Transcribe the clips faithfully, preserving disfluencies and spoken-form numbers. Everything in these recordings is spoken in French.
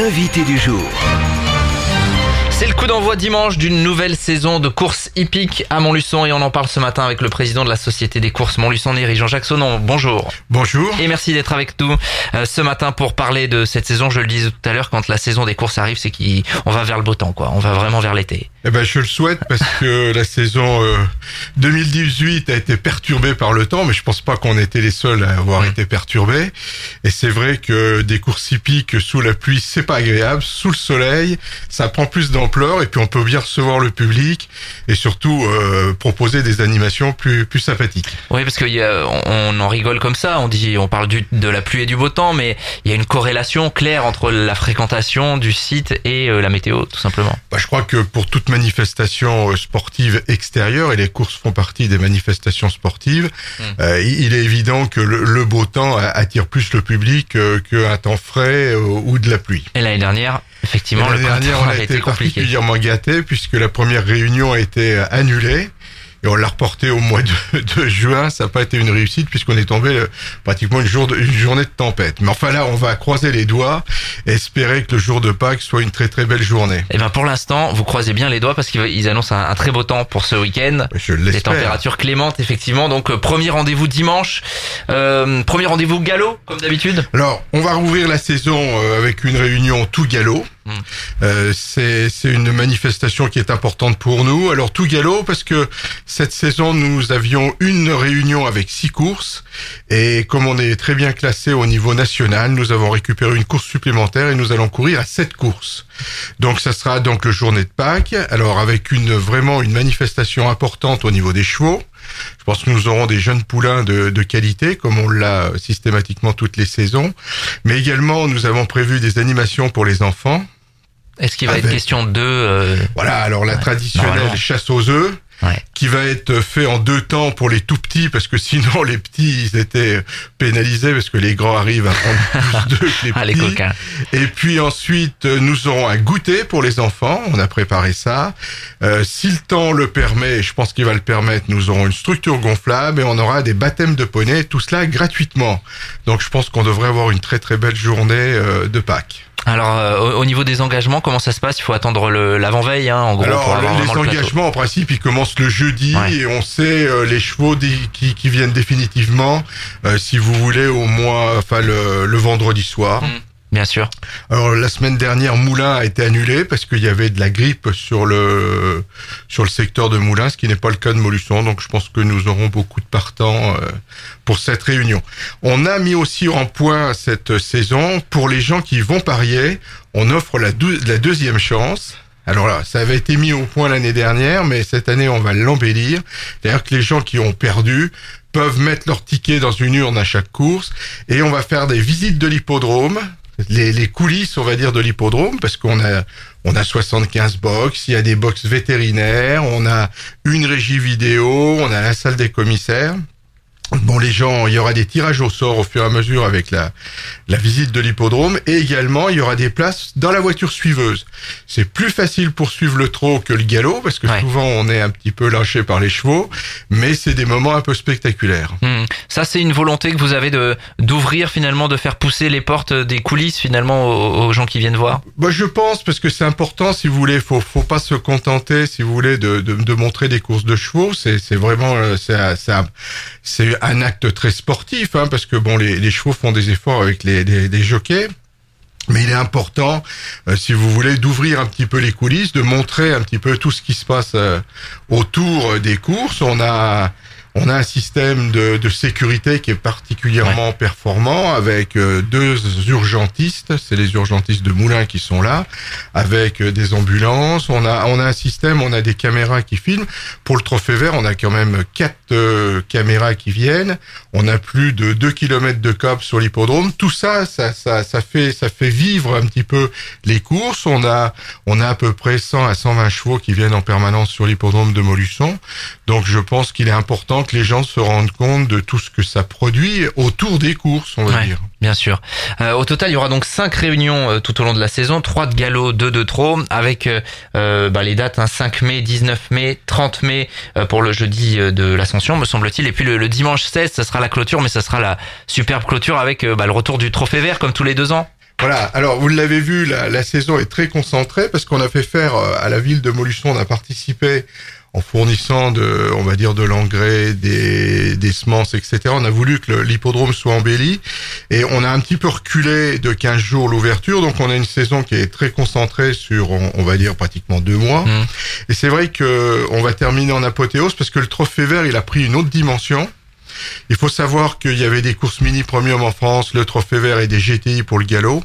l'invité du jour. C'est le coup d'envoi dimanche d'une nouvelle saison de courses hippiques à Montluçon et on en parle ce matin avec le président de la Société des courses Montluçon-Néry, Jean-Jacques Saunon. Bonjour. Bonjour. Et merci d'être avec nous euh, ce matin pour parler de cette saison. Je le disais tout à l'heure, quand la saison des courses arrive, c'est qu'on va vers le beau temps, quoi. On va vraiment vers l'été. Eh ben, je le souhaite parce que la saison euh, deux mille dix-huit a été perturbée par le temps, mais je pense pas qu'on était les seuls à avoir mmh. été perturbés. Et c'est vrai que des courses hippiques sous la pluie, c'est pas agréable. Sous le soleil, ça prend plus d'ampleur et puis on peut bien recevoir le public et surtout euh, proposer des animations plus plus sympathiques. Oui, parce qu'il y a, on en rigole comme ça. On dit, on parle du, de la pluie et du beau temps, mais il y a une corrélation claire entre la fréquentation du site et euh, la météo, tout simplement. Bah, je crois que pour toute manifestation sportive extérieure, et les courses font partie des manifestations sportives, mmh. euh, il est évident que le, le beau temps attire plus le public euh, qu'un temps frais euh, ou de la pluie. Et l'année dernière, effectivement, et l'année le dernière, on a été, été compliqué. particulièrement gâtés puisque la première réunion a été annulée. Et on l'a reporté au mois de, de juin. Ça n'a pas été une réussite puisqu'on est tombé euh, pratiquement une, jour de, une journée de tempête. Mais enfin là, on va croiser les doigts et espérer que le jour de Pâques soit une très très belle journée. Et ben pour l'instant, vous croisez bien les doigts parce qu'ils annoncent un, un très beau temps pour ce week-end. Je l'espère. Des températures clémentes, effectivement. Donc euh, premier rendez-vous dimanche. Euh, premier rendez-vous galop, comme d'habitude. Alors, on va rouvrir la saison euh, avec une réunion tout galop. Euh, c'est, c'est une manifestation qui est importante pour nous. Alors tout galop parce que cette saison nous avions une réunion avec six courses et comme on est très bien classé au niveau national, nous avons récupéré une course supplémentaire et nous allons courir à sept courses. Donc ça sera donc le journée de Pâques. Alors avec une vraiment une manifestation importante au niveau des chevaux. Je pense que nous aurons des jeunes poulains de, de qualité, comme on l'a systématiquement toutes les saisons. Mais également, nous avons prévu des animations pour les enfants. Est-ce qu'il va avec... être question de... Euh... Voilà, alors la ouais. traditionnelle chasse aux œufs, ouais. qui va être fait en deux temps pour les tout petits, parce que sinon les petits, ils étaient pénalisés, parce que les grands arrivent à prendre plus d'œufs que les petits. Ah, les coquins. Et puis ensuite, nous aurons un goûter pour les enfants, on a préparé ça. Euh, si le temps le permet, je pense qu'il va le permettre, nous aurons une structure gonflable et on aura des baptêmes de poney, tout cela gratuitement. Donc je pense qu'on devrait avoir une très très belle journée euh, de Pâques. Alors, euh, au niveau des engagements, comment ça se passe? Il faut attendre le, l'avant-veille, hein, en gros. Alors, pour avoir les vraiment engagements, en principe, ils commencent le jeudi ouais. et on sait euh, les chevaux qui, qui viennent définitivement, euh, si vous voulez, au mois, enfin le, le vendredi soir. Mmh. Bien sûr. Alors la semaine dernière, Moulins a été annulé parce qu'il y avait de la grippe sur le sur le secteur de Moulins, ce qui n'est pas le cas de Montluçon. Donc je pense que nous aurons beaucoup de partants euh, pour cette réunion. On a mis aussi en point cette saison pour les gens qui vont parier. On offre la, dou- la deuxième chance. Alors là, ça avait été mis au point l'année dernière, mais cette année on va l'embellir. C'est-à-dire que les gens qui ont perdu peuvent mettre leur ticket dans une urne à chaque course et on va faire des visites de l'hippodrome. Les, les coulisses, on va dire, de l'hippodrome, parce qu'on a, on a soixante-quinze box, il y a des box vétérinaires, on a une régie vidéo, on a la salle des commissaires. Bon, les gens, il y aura des tirages au sort au fur et à mesure avec la, la visite de l'hippodrome et également il y aura des places dans la voiture suiveuse. C'est plus facile pour suivre le trot que le galop parce que ouais. souvent on est un petit peu lâché par les chevaux, mais c'est des moments un peu spectaculaires. Mmh. Ça, c'est une volonté que vous avez de d'ouvrir finalement, de faire pousser les portes des coulisses finalement aux, aux gens qui viennent voir. Bah, je pense parce que c'est important, si vous voulez, faut faut pas se contenter, si vous voulez, de de, de montrer des courses de chevaux. C'est c'est vraiment c'est c'est un, c'est un acte très sportif, hein, parce que bon, les, les chevaux font des efforts avec les, les, les jockeys. Mais il est important, euh, si vous voulez, d'ouvrir un petit peu les coulisses, de montrer un petit peu tout ce qui se passe euh, autour des courses. On a on a un système de, de sécurité qui est particulièrement ouais. performant avec euh, deux urgentistes, c'est les urgentistes de Moulins qui sont là, avec euh, des ambulances. On a on a un système, on a des caméras qui filment. Pour le Trophée Vert, on a quand même quatre euh, caméras qui viennent. On a plus de deux kilomètres de câbles sur l'hippodrome. Tout ça, ça, ça, ça fait ça fait vivre un petit peu les courses. On a on a à peu près cent à cent vingt chevaux qui viennent en permanence sur l'hippodrome de Montluçon. Donc je pense qu'il est important que les gens se rendent compte de tout ce que ça produit autour des courses, on va ouais, dire. Bien sûr. Euh, au total, il y aura donc cinq réunions euh, tout au long de la saison, trois de galop, deux de trot, avec euh, bah, les dates hein, cinq mai, dix-neuf mai, trente mai euh, pour le jeudi euh, de l'Ascension, me semble-t-il. Et puis le, le dimanche seize, ça sera la clôture, mais ça sera la superbe clôture avec euh, bah, le retour du Trophée Vert comme tous les deux ans. Voilà, alors vous l'avez vu, la, la saison est très concentrée parce qu'on a fait faire à la ville de Montluçon, on a participé en fournissant de, on va dire, de l'engrais, des, des semences, et cetera. On a voulu que le, l'hippodrome soit embelli et on a un petit peu reculé de quinze jours l'ouverture, donc on a une saison qui est très concentrée sur, on, on va dire, pratiquement deux mois. Mmh. Et c'est vrai que on va terminer en apothéose parce que le Trophée Vert, il a pris une autre dimension. Il faut savoir qu'il y avait des courses mini premium en France, le Trophée Vert et des G T I pour le galop.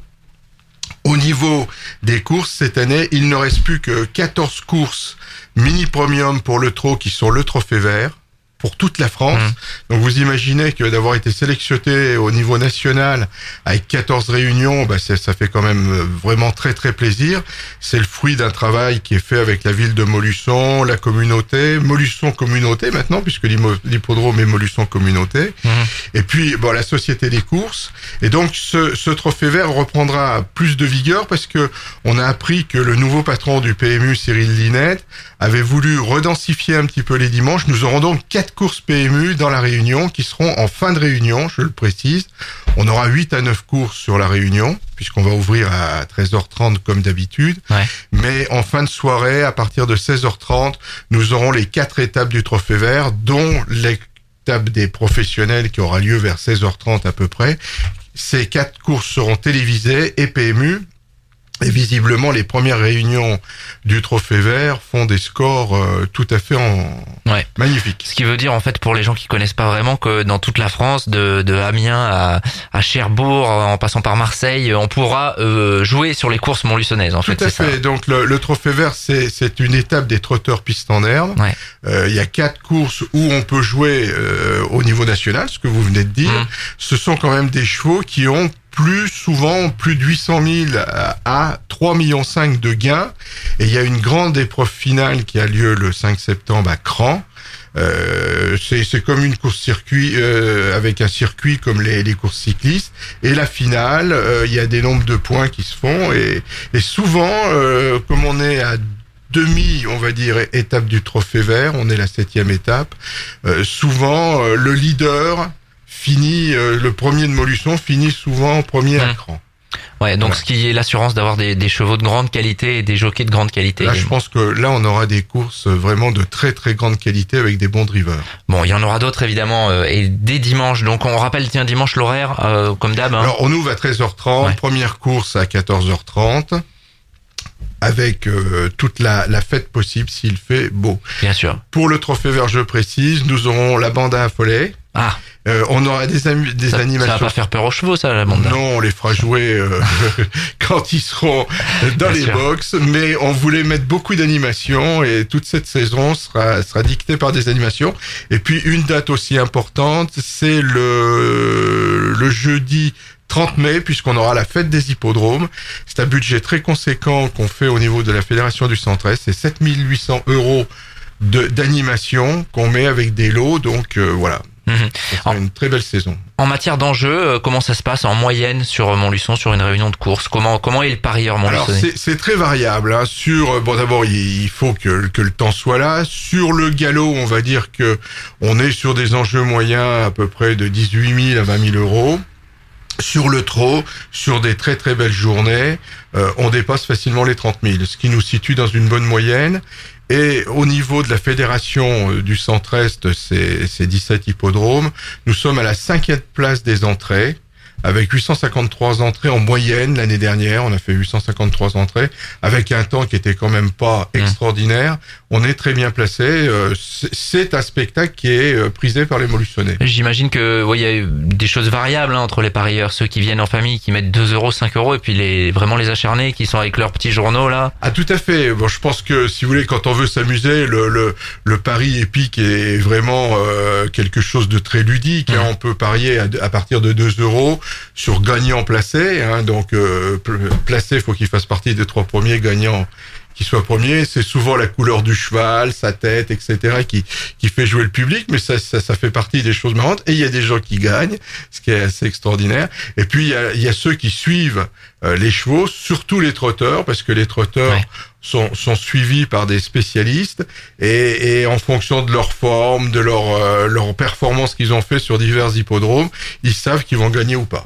Au niveau des courses, cette année, il ne reste plus que quatorze courses mini premium pour le trot qui sont le Trophée Vert pour toute la France. Mmh. Donc vous imaginez que d'avoir été sélectionné au niveau national avec quatorze réunions, bah ça, ça fait quand même vraiment très très plaisir. C'est le fruit d'un travail qui est fait avec la ville de Montluçon, la communauté, Montluçon communauté maintenant puisque l'hippodrome est Montluçon communauté. Mmh. Et puis bon, la société des courses. Et donc ce, ce Trophée Vert reprendra plus de vigueur parce que on a appris que le nouveau patron du P M U, Cyril Linette, avait voulu redensifier un petit peu les dimanches. Nous aurons donc quatre courses P M U dans la Réunion qui seront en fin de réunion, je le précise. On aura huit à neuf courses sur la Réunion puisqu'on va ouvrir à treize heures trente comme d'habitude. Ouais. Mais en fin de soirée, à partir de seize heures trente, nous aurons les quatre étapes du Trophée Vert, dont l'étape des professionnels qui aura lieu vers seize heures trente à peu près. Ces quatre courses seront télévisées et P M U. Et visiblement, les premières réunions du Trophée Vert font des scores euh, tout à fait en... ouais. magnifiques. Ce qui veut dire, en fait, pour les gens qui connaissent pas vraiment, que dans toute la France, de, de Amiens à, à Cherbourg, en passant par Marseille, on pourra euh, jouer sur les courses montluçonnaises, en tout fait. Tout à fait. Ça. Donc, le, le Trophée Vert, c'est, c'est une étape des trotteurs pistes en herbe. Ouais. Euh, il y a quatre courses où on peut jouer euh, au niveau national, ce que vous venez de dire. Mmh. Ce sont quand même des chevaux qui ont plus souvent plus de huit cent mille à trois virgule cinq millions de gains. Et il y a une grande épreuve finale qui a lieu le cinq septembre à Cran. Euh, c'est, c'est comme une course circuit euh, avec un circuit comme les, les courses cyclistes. Et la finale, euh, il y a des nombres de points qui se font. Et, et souvent, euh, comme on est à demi, on va dire, étape du Trophée Vert, on est la septième étape, euh, souvent euh, le leader finit, euh, le premier de Montluçon finit souvent premier à cran. Ouais, donc voilà. Ce qui est l'assurance d'avoir des, des chevaux de grande qualité et des jockeys de grande qualité. Là, je pense que là, on aura des courses vraiment de très très grande qualité avec des bons drivers. Bon, il y en aura d'autres évidemment, euh, et dès dimanche. Donc, on rappelle, tiens, dimanche l'horaire, euh, comme d'hab. Hein. Alors, on ouvre à treize heures trente, ouais. Première course à quatorze heures trente. Avec euh, toute la, la fête possible s'il fait beau. Bien sûr. Pour le Trophée Vert, je précise, nous aurons la bande à affoler. Ah. Euh, on aura des, am- des ça, animations. Ça va pas faire peur aux chevaux, ça, la bande. Non, on les fera jouer euh, quand ils seront dans Bien les sûr. box. Mais on voulait mettre beaucoup d'animations et toute cette saison sera, sera dictée par des animations. Et puis une date aussi importante, c'est le, le jeudi trente mai, puisqu'on aura la fête des hippodromes. C'est un budget très conséquent qu'on fait au niveau de la Fédération du Centre-Est. C'est sept mille huit cents euros de, d'animation qu'on met avec des lots. Donc euh, voilà. Mmh. C'est une très belle saison. En matière d'enjeux, comment ça se passe en moyenne sur Montluçon, sur une réunion de course? Comment comment est le parieur montluçonnais? Alors c'est, c'est très variable. Hein. Sur bon d'abord il faut que que le temps soit là. Sur le galop, on va dire que on est sur des enjeux moyens à peu près de dix-huit mille à vingt mille euros. Sur le trot, sur des très très belles journées, euh, on dépasse facilement les trente mille, ce qui nous situe dans une bonne moyenne. Et au niveau de la fédération du Centre-Est, c'est, c'est dix-sept hippodromes. Nous sommes à la cinquième place des entrées, avec huit cent cinquante-trois entrées en moyenne l'année dernière. On a fait huit cent cinquante-trois entrées, avec un temps qui était quand même pas mmh. extraordinaire. On est très bien placé. Euh, c'est un spectacle qui est euh, prisé par les Montluçonnais. J'imagine que ouais, y a des choses variables hein, entre les parieurs, ceux qui viennent en famille, qui mettent deux euros, cinq euros, et puis les vraiment les acharnés qui sont avec leurs petits journaux là. Ah tout à fait. Bon, je pense que si vous voulez, quand on veut s'amuser, le le, le pari épique est vraiment euh, quelque chose de très ludique. Mmh. Hein. On peut parier à, à partir de deux euros sur gagnant placé. Hein. Donc euh, placé, faut qu'il fasse partie des trois premiers gagnants. Qui soit premier, c'est souvent la couleur du cheval, sa tête, et cetera qui qui fait jouer le public, mais ça ça ça fait partie des choses marrantes. Et il y a des gens qui gagnent, ce qui est assez extraordinaire. Et puis il y a il y a ceux qui suivent euh, les chevaux, surtout les trotteurs, parce que les trotteurs ouais. sont sont suivis par des spécialistes et et en fonction de leur forme, de leur euh, leur performance qu'ils ont fait sur divers hippodromes, ils savent qu'ils vont gagner ou pas.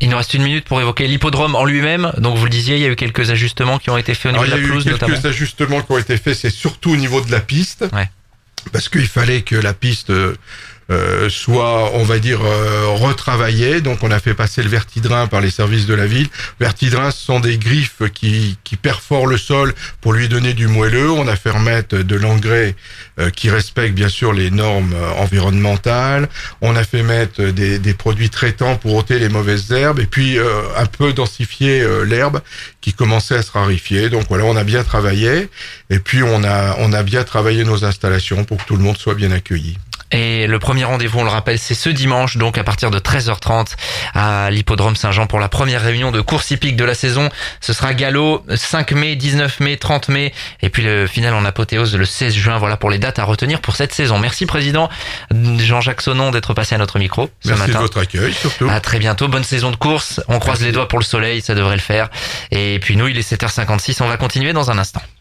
Il nous reste une minute pour évoquer l'hippodrome en lui-même. Donc vous le disiez, il y a eu quelques ajustements qui ont été faits au niveau Alors, de la pelouse il y a eu quelques notamment. ajustements qui ont été faits, c'est surtout au niveau de la piste. Ouais. Parce qu'il fallait que la piste euh, soit, on va dire, euh, retravaillée. Donc on a fait passer le vertidrin par les services de la ville. Vertidrin, ce sont des griffes qui, qui perforent le sol pour lui donner du moelleux. On a fait remettre de l'engrais euh, qui respecte bien sûr les normes euh, environnementales. On a fait mettre des, des produits traitants pour ôter les mauvaises herbes. Et puis euh, un peu densifier euh, l'herbe qui commençait à se raréfier. Donc voilà, on a bien travaillé. Et puis on a, on a bien travaillé nos installations pour que tout le monde soit bien accueilli. Et le premier rendez-vous, on le rappelle, c'est ce dimanche, donc à partir de treize heures trente à l'hippodrome Saint-Jean pour la première réunion de course hippique de la saison. Ce sera galop cinq mai, dix-neuf mai, trente mai et puis le final en apothéose le seize juin. Voilà pour les dates à retenir pour cette saison. Merci président Jean-Jacques Sonnon d'être passé à notre micro ce Merci matin. de votre accueil surtout. À très bientôt, bonne saison de course. On croise Merci. les doigts pour le soleil, ça devrait le faire. Et puis nous, il est sept heures cinquante-six, on va continuer dans un instant.